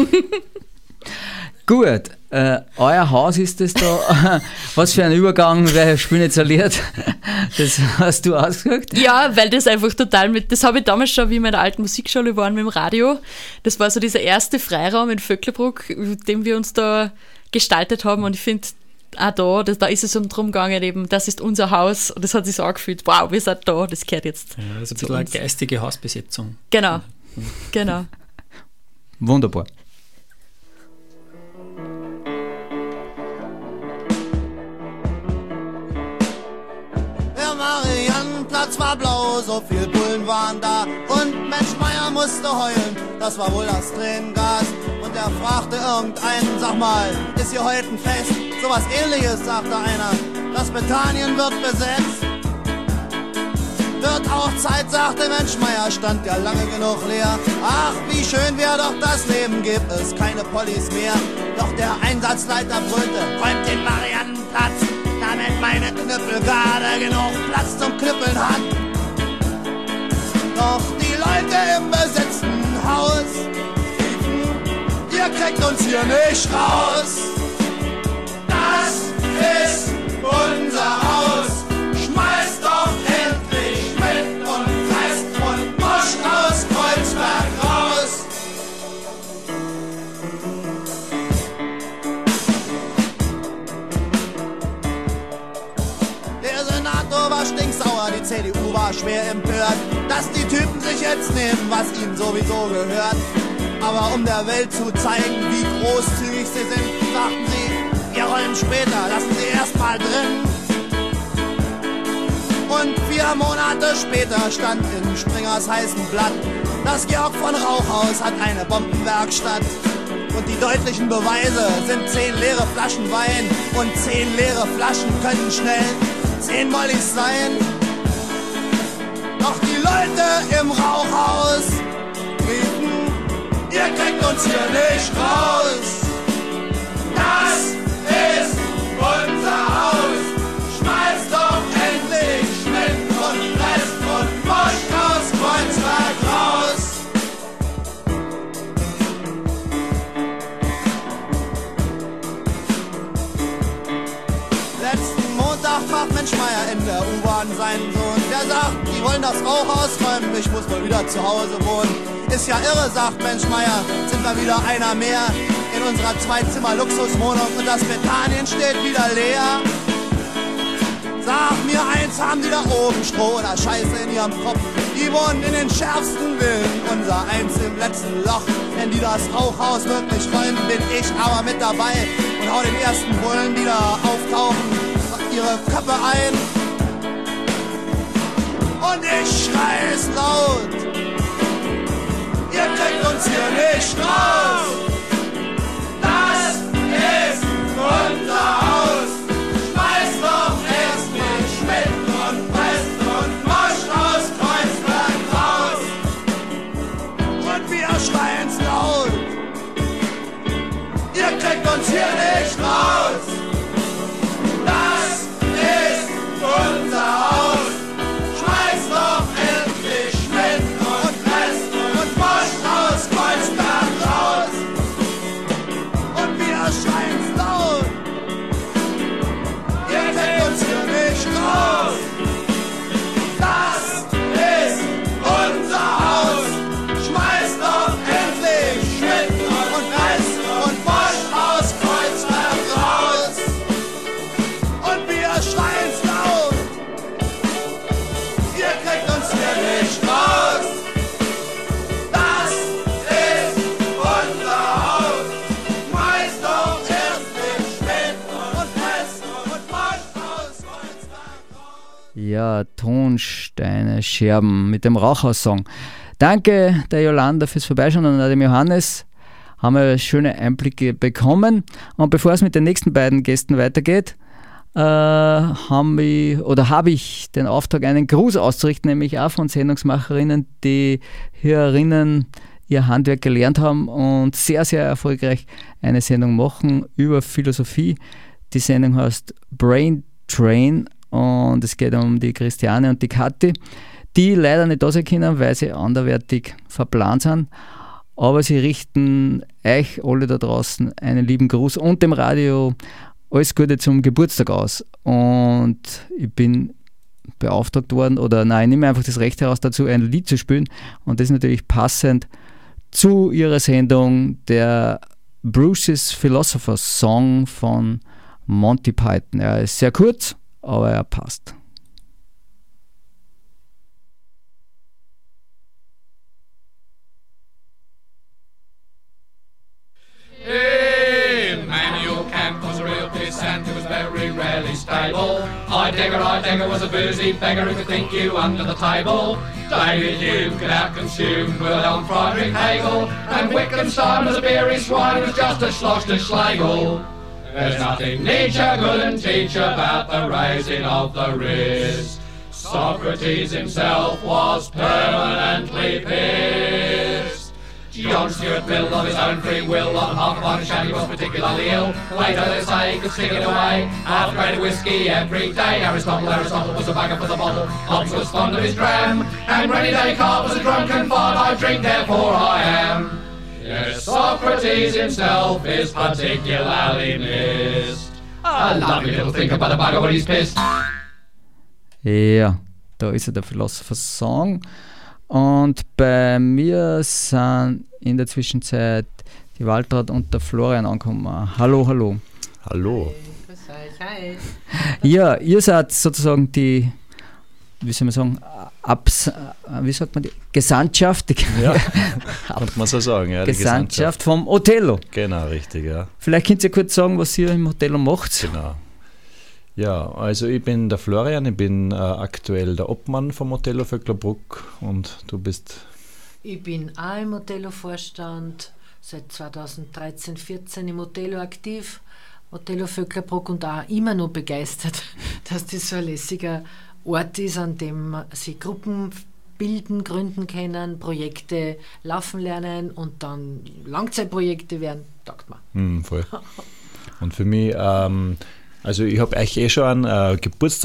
Gut, euer Haus ist das da. Was für ein Übergang, wer Spiel nicht zerliert. Das hast du ausgesucht? Ja, weil das einfach total das habe ich damals schon, wie wir in der alten Musikschule waren mit dem Radio. Das war so dieser erste Freiraum in Vöcklabruck, den wir uns da gestaltet haben und ich finde, auch da ist es drum gegangen, eben, das ist unser Haus und das hat sich so angefühlt, wow, wir sind da, das gehört jetzt. Ja, das ist ein bisschen eine geistige Hausbesetzung. Genau. Wunderbar. Der Mariannenplatz war blau, so viel Bullen waren da und Mensch Meier musste heulen, das war wohl das Tränengas. Und er fragte irgendeinen, sag mal, ist hier heute ein Fest? Sowas Ähnliches, sagte einer, das Bethanien wird besetzt. Wird auch Zeit, sagte Mensch Meier, stand ja lange genug leer. Ach, wie schön wär doch das Leben, gibt es keine Pollis mehr. Doch der Einsatzleiter brüllte, räumt den Mariannenplatz, damit meine Knüppel gerade genug Platz zum Knüppeln hat. Doch die Leute im besetzten Haus riefen, ihr kriegt uns hier nicht raus. Das ist unser Haus, schmeißt doch endlich mit und reißt und moscht aus Kreuzberg raus. Der Senator war stinksauer, die CDU war schwer empört, dass die Typen sich jetzt nehmen, was ihnen sowieso gehört. Aber um der Welt zu zeigen, wie großzügig sie sind, sagten sie, wir rollen später, lassen sie erst mal drin. Und 4 Monate später stand in Springers heißem Blatt, das Georg von Rauchhaus hat eine Bombenwerkstatt. Und die deutlichen Beweise sind 10 leere Flaschen Wein und 10 leere Flaschen können schnell 10 Mollis sein. Doch die Leute im Rauchhaus riefen, ihr kriegt uns hier nicht raus. Das ist unser Haus, schmeißt doch endlich Schmidt und Rest und moscht aus Kreuzberg raus. Letzten Montag macht Mensch Meier in der U-Bahn seinen Sohn. Der sagt, die wollen das Rauchhaus räumen, ich muss wohl wieder zu Hause wohnen. Ist ja irre, sagt Mensch Meier, sind wir wieder einer mehr in unserer 2-Zimmer-Luxuswohnung und das Bethanien steht wieder leer. Sag mir eins, haben die da oben Stroh oder Scheiße in ihrem Kopf? Die wohnen in den schärfsten Villen, unser eins im letzten Loch. Wenn die das Rauchhaus wirklich räumen, bin ich aber mit dabei und hau den ersten Bullen, die da auftauchen, ihre Köpfe ein. Und ich schrei es laut, ihr kriegt uns hier nicht raus. Das ist unser Haus, schmeißt doch endlich Schmidt und Rest und moscht aus Kreuzberg raus. Und wir schreien's laut, ihr kriegt uns hier nicht raus. Das ist unser Haus, schmeißt doch endlich Schmidt und Rest und moscht aus Kreuzberg raus. Und wir schreien's laut, ihr kriegt uns hier nicht raus. Das ist unser Haus, schmeißt doch endlich Schmidt und Rest und moscht aus Kreuzberg raus. Und wir schreien's laut, ihr kriegt uns hier nicht raus. Das ist unser Haus, schmeißt doch endlich Schmidt und Rest und moscht aus Kreuzberg raus. Ja, Tonsteine, Scherben mit dem Rauchhaus-Song. Danke der Jolanda fürs Vorbeischauen und dem Johannes. Haben wir schöne Einblicke bekommen. Und bevor es mit den nächsten beiden Gästen weitergeht, habe ich den Auftrag, einen Gruß auszurichten, nämlich auch von Sendungsmacherinnen, die Hörerinnen ihr Handwerk gelernt haben und sehr, sehr erfolgreich eine Sendung machen über Philosophie. Die Sendung heißt Brain Train und es geht um die Christiane und die Kathi, die leider nicht da sein können, weil sie anderweitig verplant sind. Aber sie richten euch alle da draußen einen lieben Gruß und dem Radio alles Gute zum Geburtstag aus. Und ich bin beauftragt worden, ich nehme einfach das Recht heraus dazu, ein Lied zu spielen. Und das ist natürlich passend zu ihrer Sendung, der Bruce's Philosopher's Song von Monty Python. Er ist sehr kurz, aber er passt. Immanuel Kant was a real pissant who was very rarely stable. Heidegger was a boozy beggar who could think you under the table. David Hume could out-consume Wilhelm Friedrich Hegel. And Wittgenstein was a beery swine who was just a schloss to Schlegel. There's nothing Nietzsche couldn't teach about the raising of the wrist. So Socrates himself was permanently pissed. John Stuart Mill, of his own free will, on half of his shanty was particularly ill. Later they say he could stick it away, half a grade of whiskey every day. Aristotle was a bagger for the bottle. Hobbes was fond of his dram, and Rennie Descartes was a drunken fart. I drink, therefore I am. Yes, Socrates himself is particularly missed. A lovely little thinker, but a bugger when he's pissed. Ja, da ist er, der Philosopher's Song. Und bei mir sind in der Zwischenzeit die Waltraud und der Florian angekommen. Hallo, hallo. Hallo. Grüß euch, hi. Ja, ihr seid sozusagen die, wie soll man sagen, die Gesandtschaft, Ja, könnte man so sagen, ja. Gesandtschaft vom Othello. Genau, richtig, ja. Vielleicht könnt ihr kurz sagen, was ihr im Othello macht. Genau. Ja, also ich bin der Florian, ich bin aktuell der Obmann vom Othello Vöcklerbruck und du bist? Ich bin auch im Othello-Vorstand, seit 2013, 14 im Othello aktiv, Othello Vöcklerbruck, und auch immer noch begeistert, dass das so ein lässiger Ort ist, an dem sie Gruppen bilden, gründen können, Projekte laufen lernen und dann Langzeitprojekte werden, taugt mir. Voll. Und für mich, also ich habe euch schon eine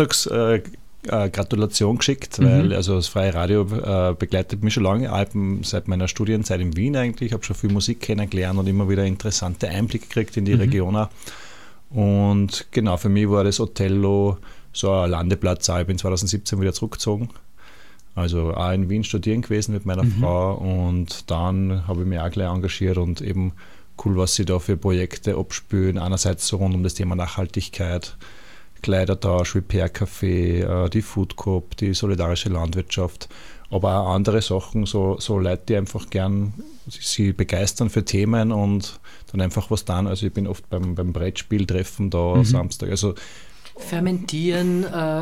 Geburtstagsgratulation geschickt, weil also das Freie Radio begleitet mich schon lange, seit meiner Studienzeit in Wien eigentlich. Ich habe schon viel Musik kennengelernt und immer wieder interessante Einblicke gekriegt in die Region auch. Und genau, für mich war das Othello so ein Landeplatz. Ich bin 2017 wieder zurückgezogen. Also auch in Wien studieren gewesen mit meiner Frau, und dann habe ich mich auch gleich engagiert und eben cool, was sie da für Projekte abspülen. Einerseits so rund um das Thema Nachhaltigkeit, Kleidertausch, Repair-Café, die Food Coop, die solidarische Landwirtschaft, aber auch andere Sachen, so Leute, die einfach gern sie begeistern für Themen und dann einfach was tun. Also ich bin oft beim Brettspieltreffen da Samstag. Also Fermentieren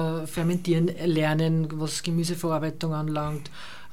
lernen, was Gemüseverarbeitung anlangt,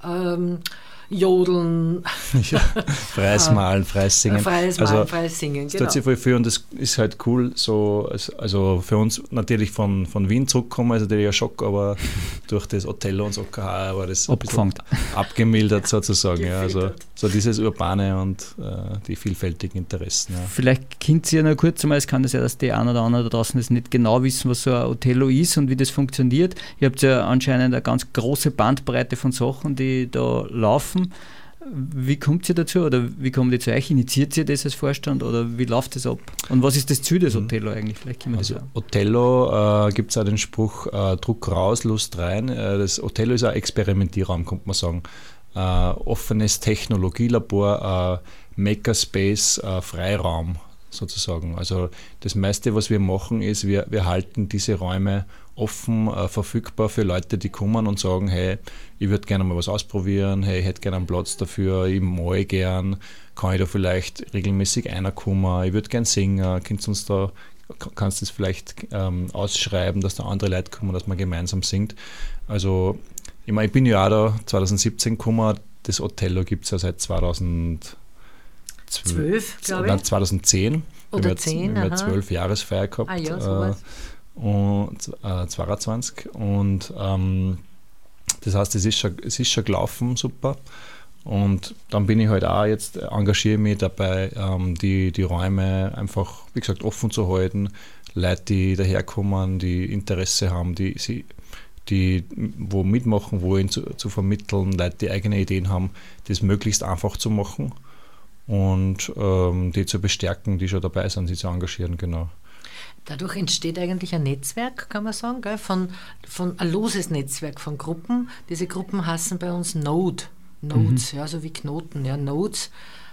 Jodeln. Ja, freies Malen, freies Singen. Freies Malen, freies Singen, das tut sich voll viel, und das ist halt cool, so, also für uns natürlich von Wien zurückkommen, also natürlich ein Schock, aber durch das Othello und das OKH war das ein bisschen abgemildert sozusagen. Ja, also so dieses Urbane und die vielfältigen Interessen. Ja. Vielleicht könnt ihr noch kurz einmal, es kann das ja, dass die einen oder anderen da draußen das nicht genau wissen, was so ein Othello ist und wie das funktioniert. Ihr habt ja anscheinend eine ganz große Bandbreite von Sachen, die da laufen. Wie kommt ihr dazu, oder wie kommt ihr zu euch? Initiiert ihr das als Vorstand, oder wie läuft das ab? Und was ist das Ziel des Othello eigentlich? Vielleicht also Othello gibt es auch den Spruch, Druck raus, Lust rein. Das Othello ist ein Experimentierraum, könnte man sagen. Offenes Technologielabor, Makerspace, Freiraum sozusagen. Also das meiste, was wir machen, ist, wir halten diese Räume offen, verfügbar für Leute, die kommen und sagen, hey, ich würde gerne mal was ausprobieren, hey, ich hätte gerne einen Platz dafür, ich male gern, kann ich da vielleicht regelmäßig reinkommen, ich würde gerne singen, kannst du das vielleicht ausschreiben, dass da andere Leute kommen, dass man gemeinsam singt. Also ich meine, ich bin ja auch da 2017 gekommen, das Othello gibt es ja seit 2012, glaube ich. Nein, 2010. Oder 10, wir haben 12 Jahresfeier gehabt. Ah ja, sowas. Und 22 und das heißt, es ist schon gelaufen, super. Und dann bin ich halt auch jetzt, engagiere mich dabei, die Räume einfach, wie gesagt, offen zu halten, Leute, die daherkommen, die Interesse haben, die wo mitmachen wollen, zu vermitteln, Leute, die eigene Ideen haben, das möglichst einfach zu machen und die zu bestärken, die schon dabei sind, sie zu engagieren, genau. Dadurch entsteht eigentlich ein Netzwerk, kann man sagen, gell? Von ein loses Netzwerk von Gruppen. Diese Gruppen heißen bei uns Nodes, ja, so wie Knoten, ja, Nodes.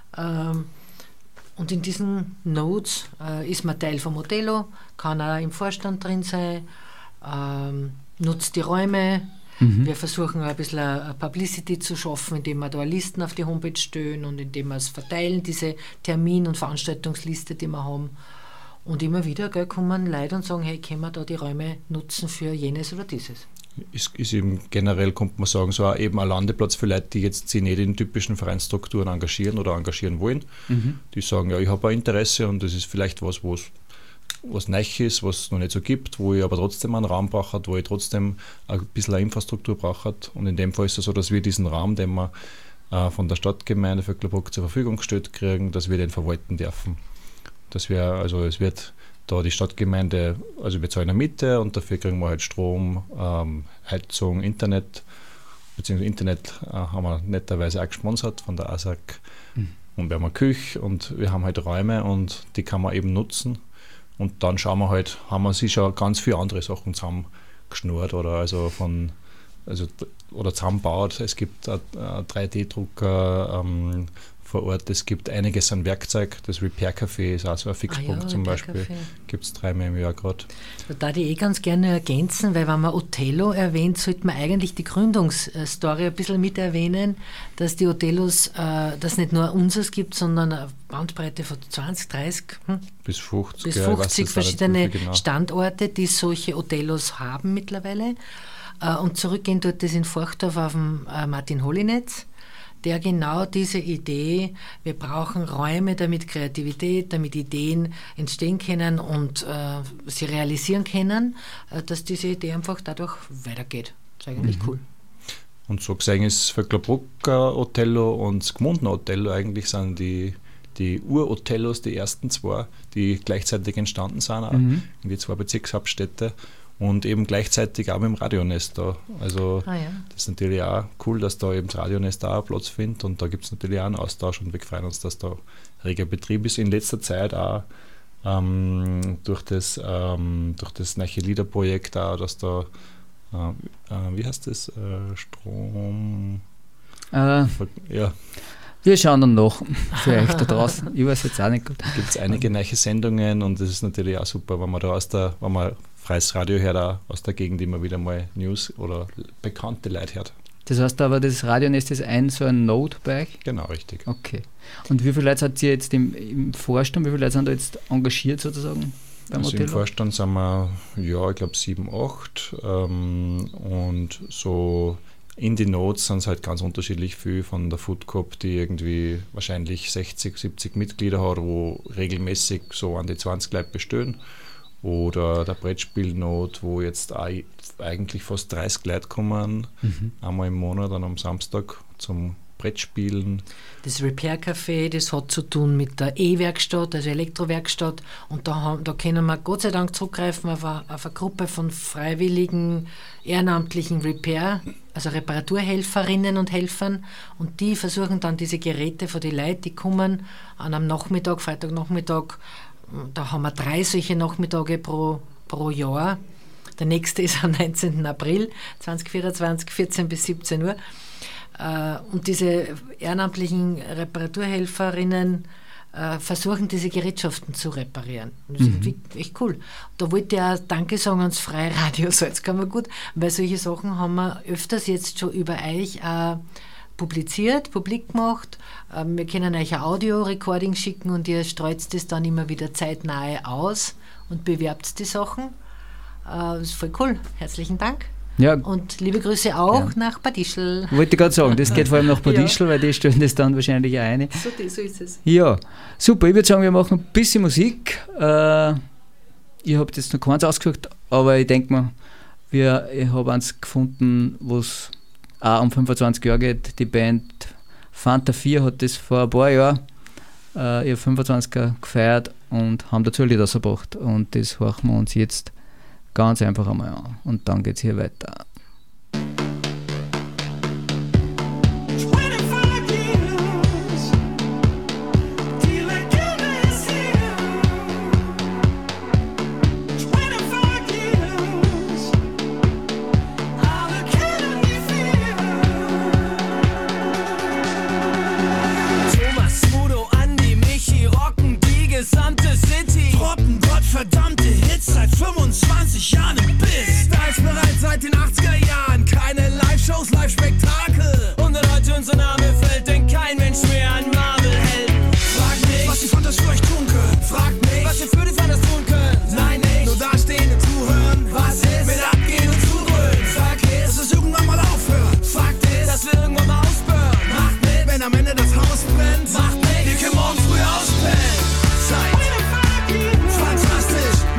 Und in diesen Nodes ist man Teil vom Othello, kann auch im Vorstand drin sein, nutzt die Räume. Wir versuchen ein bisschen eine Publicity zu schaffen, indem wir da Listen auf die Homepage stellen und indem wir es verteilen, diese Termin- und Veranstaltungsliste, die wir haben. Und immer wieder kommen Leute und sagen, hey, können wir da die Räume nutzen für jenes oder dieses? Ist eben generell, kommt man sagen, so eben ein Landeplatz für Leute, die jetzt sich nicht in typischen Vereinsstrukturen engagieren oder engagieren wollen. Die sagen, ja, ich habe ein Interesse und das ist vielleicht was, wo es was neu ist, was es noch nicht so gibt, wo ich aber trotzdem einen Raum brauche, wo ich trotzdem ein bisschen eine Infrastruktur brauche. Und in dem Fall ist es so, dass wir diesen Raum, den wir von der Stadtgemeinde Vöcklerbruck zur Verfügung gestellt kriegen, dass wir den verwalten dürfen. Es wird da die Stadtgemeinde, also wir zahlen eine Miete und dafür kriegen wir halt Strom, Heizung, Internet, beziehungsweise Internet haben wir netterweise auch gesponsert von der ASAC. Und wir haben eine Küche und wir haben halt Räume und die kann man eben nutzen. Und dann schauen wir halt, haben wir sicher ganz viele andere Sachen zusammengeschnurrt oder zusammengebaut. Es gibt einen 3D-Drucker vor Ort, es gibt einiges an Werkzeug. Das Repair Café ist auch so ein Fixpunkt zum Beispiel. Gibt es 3-mal im Jahr gerade. Da würde ich ganz gerne ergänzen, weil wenn man Othello erwähnt, sollte man eigentlich die Gründungsstory ein bisschen mit erwähnen, dass die Othellos, dass nicht nur unseres gibt, sondern eine Bandbreite von 20, 30 bis 50, 50 verschiedene Standorte, die solche Othellos haben mittlerweile. Und zurückgehen dort das in Forchdorf auf den Martin Holinetz, der genau diese Idee, wir brauchen Räume, damit Kreativität, damit Ideen entstehen können und sie realisieren können, dass diese Idee einfach dadurch weitergeht. Das ist eigentlich cool. Und so gesehen ist Vöcklerbrucker Othello und das Gmundner Othello eigentlich sind die Ur-Othellos, die ersten zwei, die gleichzeitig entstanden sind, auch in die 2 Bezirkshauptstädte. Und eben gleichzeitig auch mit dem Radionest da. Also das ist natürlich auch cool, dass da eben das Radionest auch Platz findet und da gibt es natürlich auch einen Austausch und wir freuen uns, dass da reger Betrieb ist. In letzter Zeit auch durch das neue Liederprojekt auch, dass da, wie heißt das, Strom... Wir schauen dann noch für euch da draußen. Ich weiß jetzt auch nicht gut. Da gibt es einige neue Sendungen und das ist natürlich auch super, wenn man da wenn man freies Radio hört, auch aus der Gegend immer wieder mal News oder bekannte Leute hört. Das heißt aber, das Radionest ist so ein Node bei euch? Genau, richtig. Okay. Und wie viele Leute seid ihr jetzt im Vorstand, wie viele Leute sind da jetzt engagiert sozusagen beim Also Othello? im Vorstand sind wir, ich glaube 7, 8 und so in die Notes sind es halt ganz unterschiedlich viel von der Food Cup, die irgendwie wahrscheinlich 60, 70 Mitglieder hat, wo regelmäßig so an die 20 Leute bestehen. Oder der Brettspielnot, wo jetzt eigentlich fast 30 Leute kommen, einmal im Monat, dann am Samstag zum Brettspielen. Das Repair Café, das hat zu tun mit der E-Werkstatt, also Elektrowerkstatt. Und da können wir Gott sei Dank zurückgreifen auf eine Gruppe von freiwilligen, ehrenamtlichen Reparaturhelferinnen und Helfern. Und die versuchen dann diese Geräte für die Leute, die kommen an einem Nachmittag, Freitagnachmittag. Da haben wir 3 solche Nachmittage pro Jahr. Der nächste ist am 19. April 2024, 14 bis 17 Uhr. Und diese ehrenamtlichen Reparaturhelferinnen versuchen, diese Gerätschaften zu reparieren. Das ist echt cool. Da wollte ich auch Danke sagen ans Freie Radio Salzkammergut, weil solche Sachen haben wir öfters jetzt schon über euch publiziert, publik gemacht. Wir können euch ein Audio-Recording schicken und ihr streut das dann immer wieder zeitnahe aus und bewerbt die Sachen. Das ist voll cool. Herzlichen Dank. Ja. Und liebe Grüße auch nach Bad Ischl. Wollte ich gerade sagen, das geht vor allem nach Bad Ischl, weil die stellen das dann wahrscheinlich auch ein. So ist es. Ja, super. Ich würde sagen, wir machen ein bisschen Musik. Ich habe jetzt noch keins ausgesucht, aber ich denke mal, ich habe eins gefunden, wo es auch um 25 Jahre geht. Die Band Fanta 4 hat das vor ein paar Jahren ihr 25er gefeiert und haben dazu Lieder gebracht. Und das hören wir uns jetzt ganz einfach einmal an. Und dann geht es hier weiter. Verdammte Hits seit 25 Jahren im Biss. Styles bereits seit den 80er Jahren. Keine Live-Shows, Live-Spektakel. Und in heute unser Name fällt, denn kein Mensch mehr an Marvel-Helden. Frag nicht, was die Fantas für euch tun können. Frag nicht, was ihr für die Fantas tun könnt. Nein, nicht, nur dastehen und zuhören. Was ist, mit abgehen und zubrüllen. Sag ist, dass es irgendwann mal aufhört. Fakt ist, dass wir irgendwann mal ausbören. Macht mit, wenn am Ende das Haus brennt. Macht mit, wir können morgen früh auspennen. Seid fantastisch,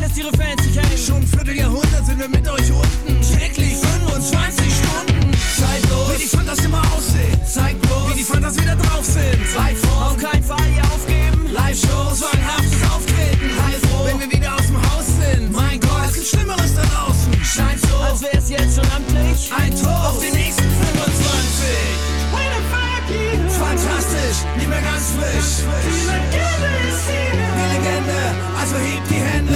lässt ihre Fans sich hängen. Schon ein Vierteljahrhundert sind wir mit euch unten. Täglich 25 Stunden. Zeitlos, wie die Fantas immer aussehen. Zeigt bloß, wie die Fantas wieder drauf sind. Auf keinen Fall hier aufgeben. Live-Shows, zwanghaftes Auftreten. Heilfroh, wenn wir wieder aus dem Haus sind. Mein Gott, es gibt Schlimmeres da draußen. Scheint so, als wär's jetzt schon amtlich. Ein Tor auf den nächsten 25. Fantastisch, nicht mehr ganz frisch. Die Legende ist hier. Die Legende, also hebt die Hände.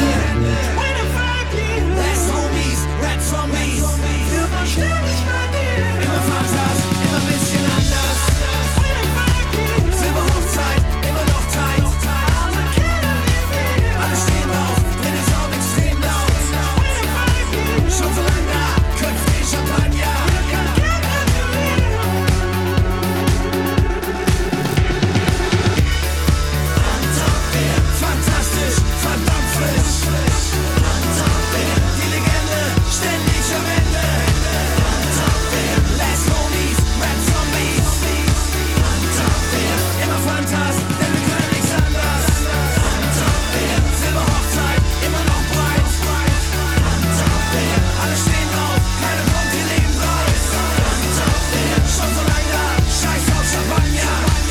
Last homies, rap from me. Wir verstehen dich bei dir. Immer Fantas, immer ein bisschen anders. Silberhochzeit, immer noch tight. Alle stehen drauf, drin ist auch extrem laut. Schon so lange da, köpft den Champagner. Fantastisch, verdammt frisch. Die Legende, ständig am Ende. Last homies, rap zombies. Immer Fantas, denn wir können nichts anders. Silberhochzeit, immer noch breit. Alle stehen drauf, keiner kommt hier lebend raus. Schon so lange da, scheiß auf Champagner.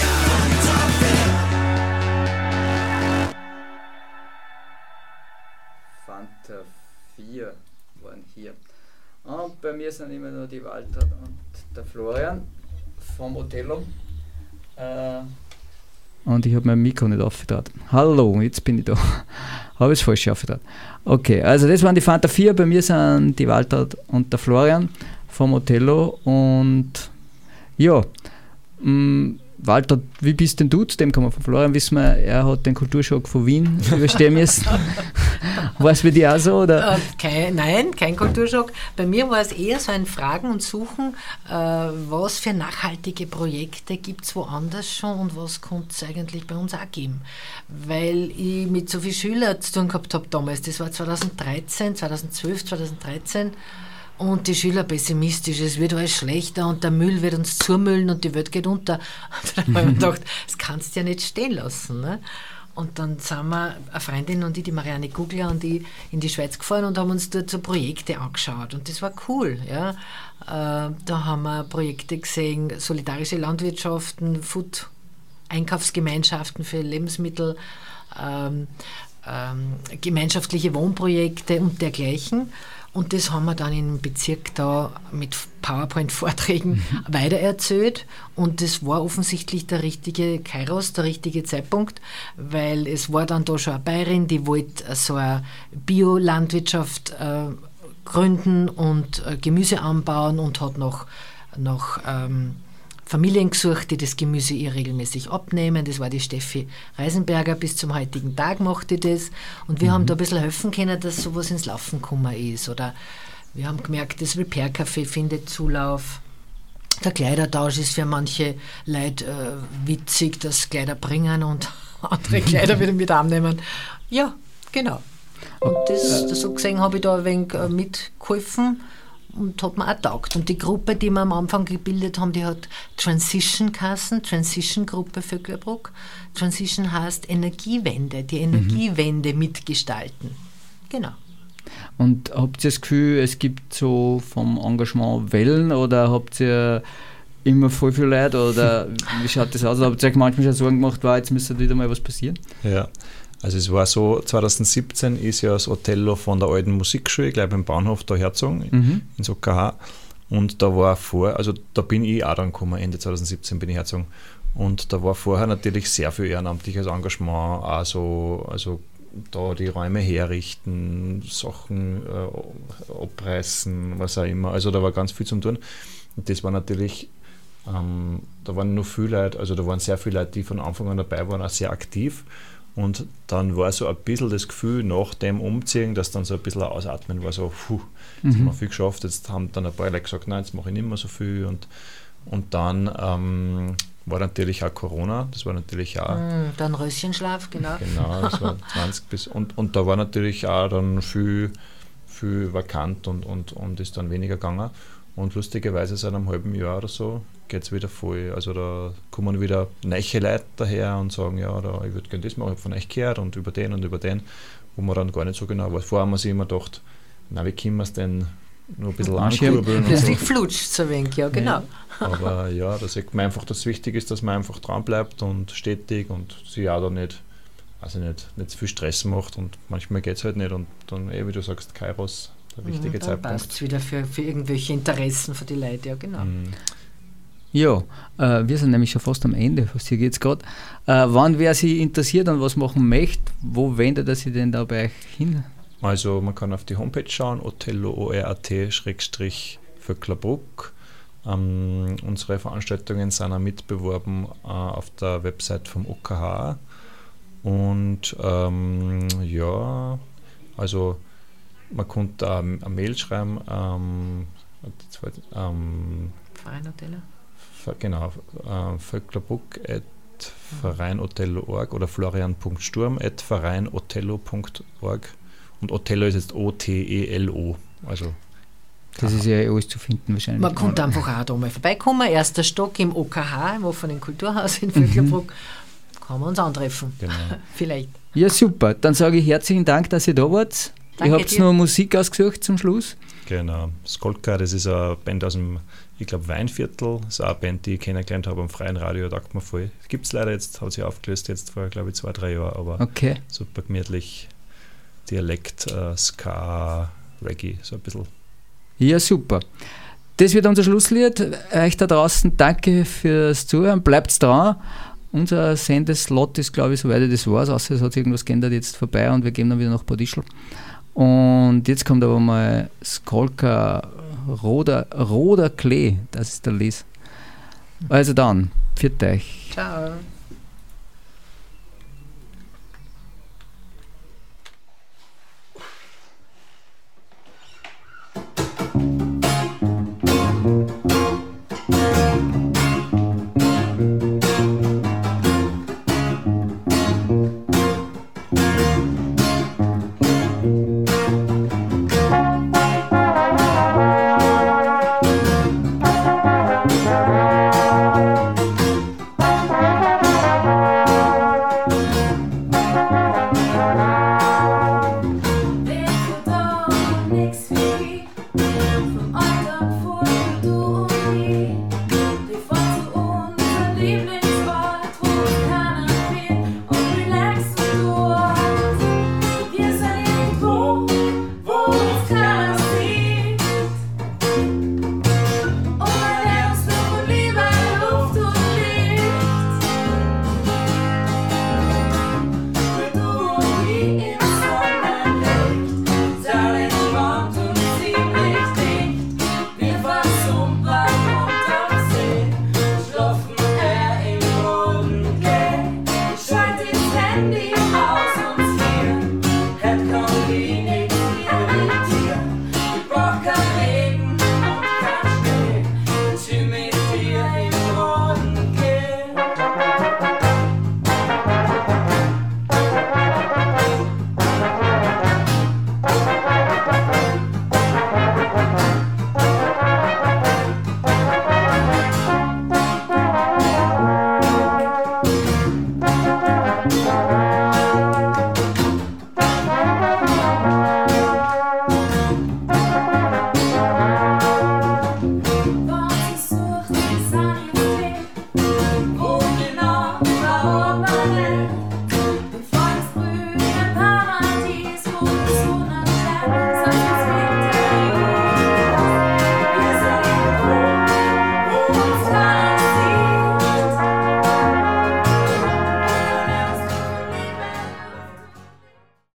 Fanta 4 waren hier. Und bei mir sind immer noch die Walter und der Florian vom Othello. Und ich habe mein Mikro nicht aufgedreht. Hallo, jetzt bin ich da. Habe ich es falsch aufgedreht. Okay, also das waren die Fanta 4. Bei mir sind die Walter und der Florian vom Othello. Und ja, Walter, wie bist denn du? Zu dem kann man von Florian wissen, er hat den Kulturschock von Wien überstehen müssen. War es bei dir auch so? Oder? Nein, kein Kulturschock. Bei mir war es eher so ein Fragen und Suchen, was für nachhaltige Projekte gibt es woanders schon und was könnte es eigentlich bei uns auch geben. Weil ich mit so vielen Schülern zu tun gehabt habe damals, das war 2012, 2013, und die Schüler pessimistisch, es wird alles schlechter und der Müll wird uns zumüllen und die Welt geht unter. Und dann habe ich mir gedacht, das kannst du ja nicht stehen lassen. Ne? Und dann sind wir, eine Freundin und ich, die Marianne Gugler und ich, in die Schweiz gefahren und haben uns dort so Projekte angeschaut. Und das war cool. Ja? Da haben wir Projekte gesehen, solidarische Landwirtschaften, Einkaufsgemeinschaften für Lebensmittel, gemeinschaftliche Wohnprojekte und dergleichen. Und das haben wir dann im Bezirk da mit PowerPoint-Vorträgen weitererzählt. Und das war offensichtlich der richtige Kairos, der richtige Zeitpunkt, weil es war dann da schon eine Bayerin, die wollte so eine Biolandwirtschaft gründen und Gemüse anbauen und hat noch Familien gesucht, die das Gemüse ihr regelmäßig abnehmen. Das war die Steffi Reisenberger. Bis zum heutigen Tag macht die das. Und wir haben da ein bisschen helfen können, dass sowas ins Laufen gekommen ist. Oder wir haben gemerkt, das Repair-Café findet Zulauf. Der Kleidertausch ist für manche Leute witzig, dass Kleider bringen und andere Kleider wieder mit annehmen. Ja, genau. Und das so gesehen habe ich da ein wenig mitgeholfen. Und hat mir auch taugt. Und die Gruppe, die wir am Anfang gebildet haben, die hat Transition geheißen, Transition-Gruppe Vöcklerbruck. Transition heißt Energiewende, die Energiewende mitgestalten. Genau. Und habt ihr das Gefühl, es gibt so vom Engagement Wellen oder habt ihr immer voll viel Leute oder wie schaut das aus? Habt ihr euch manchmal schon Sorgen gemacht, jetzt müsste wieder mal was passieren? Ja. Also es war so, 2017 ist ja das Othello von der alten Musikschule, gleich beim Bahnhof da hergezogen, ins OKH. Und da war da bin ich auch dann gekommen, Ende 2017 bin ich hergezogen. Und da war vorher natürlich sehr viel ehrenamtliches Engagement, also da die Räume herrichten, Sachen abreißen, was auch immer. Also da war ganz viel zum tun. Und das war natürlich, da waren nur viele Leute, also da waren sehr viele Leute, die von Anfang an dabei waren, auch sehr aktiv. Und dann war so ein bisschen das Gefühl nach dem Umziehen, dass dann so ein bisschen ein Ausatmen war, so, jetzt haben wir viel geschafft, jetzt haben dann ein paar Leute gesagt, nein, jetzt mache ich nicht mehr so viel. Und dann war natürlich auch Corona, das war natürlich auch... Dann Röschenschlaf, genau. Genau, das war 20 bis... Und da war natürlich auch dann viel vakant und ist dann weniger gegangen. Und lustigerweise seit einem halben Jahr oder so geht es wieder voll. Also da kommen wieder neue Leute daher und sagen, ja, ich würde gerne das machen, ich habe von euch gehört und über den, wo man dann gar nicht so genau weiß. Vorher haben wir sich immer gedacht, na, wie können wir es denn nur ein bisschen ankurbeln? Plötzlich flutscht es ein wenig, ja, genau. Ja. Aber ja, da sieht man einfach, dass es wichtig ist, dass man einfach dran bleibt und stetig und sich auch da nicht zu viel Stress macht und manchmal geht es halt nicht und dann, wie du sagst, Kairos, der richtige Zeitpunkt. Passt es wieder für irgendwelche Interessen von den Leuten, ja, genau. Ja, wir sind nämlich schon fast am Ende, was hier geht es gerade. Wann wer sich interessiert und was machen möchte, wo wendet er sich denn da bei euch hin? Also man kann auf die Homepage schauen, otello.at/Vöcklerbruck. Unsere Veranstaltungen sind auch mitbeworben auf der Website vom OKH. Und ja, also man konnte eine Mail schreiben, Verein Otello? Genau, vöcklerbruck@vereinotello.org oder florian.sturm@vereinotello.org und Otello ist jetzt O-T-E-L-O. Also das ist ja alles zu finden wahrscheinlich. Man konnte einfach auch da mal vorbeikommen. Erster Stock im OKH, im offenen Kulturhaus in Vöcklerbruck. Kann man uns antreffen. Genau. Vielleicht. Ja, super. Dann sage ich herzlichen Dank, dass ihr da wart. Ihr habt noch Musik ausgesucht zum Schluss. Genau. Skolka, das ist eine Band aus dem, ich glaube, Weinviertel. Das ist auch eine Band, die ich kennengelernt habe am freien Radio, da taugt mir voll. Gibt es leider jetzt, hat sich aufgelöst, jetzt vor, glaube ich, 2-3 Jahren, aber super gemütlich. Dialekt, Ska, Reggae, so ein bisschen. Ja, super. Das wird unser Schlusslied. Euch da draußen danke fürs Zuhören. Bleibt dran. Unser Sendeslot ist, glaube ich, soweit das war. Außer es hat irgendwas geändert, jetzt vorbei und wir gehen dann wieder nach Badischl. Und jetzt kommt aber mal Skolka Roder Klee. Das ist der Lies. Also dann, pfiat euch. Ciao.